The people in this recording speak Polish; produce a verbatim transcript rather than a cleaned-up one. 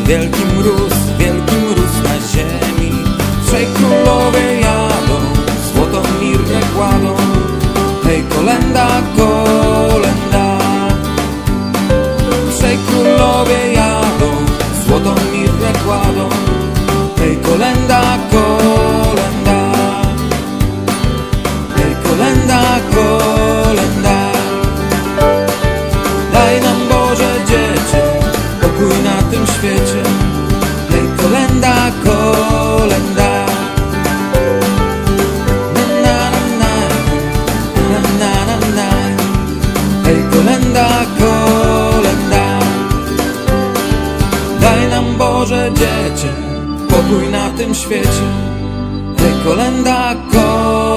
Wielki mróz, wielki mróz na ziemi. Trzej królowie jadą, złotą mirrę kładą. Hej, kolenda, kolenda. Trzej królowie jadą, złotą mirrę kładą. Hej, kolenda, kolenda. Hej, kolenda, kolenda. Daj nam, Boże, dziecię, pokój na tym świecie. Hej, kolenda, kolenda. Na, na, na, na, na, na, na. Hej, kolenda, kolenda. Daj nam, Boże, dziecię, pokój na tym świecie. Hej, kolenda, kolenda.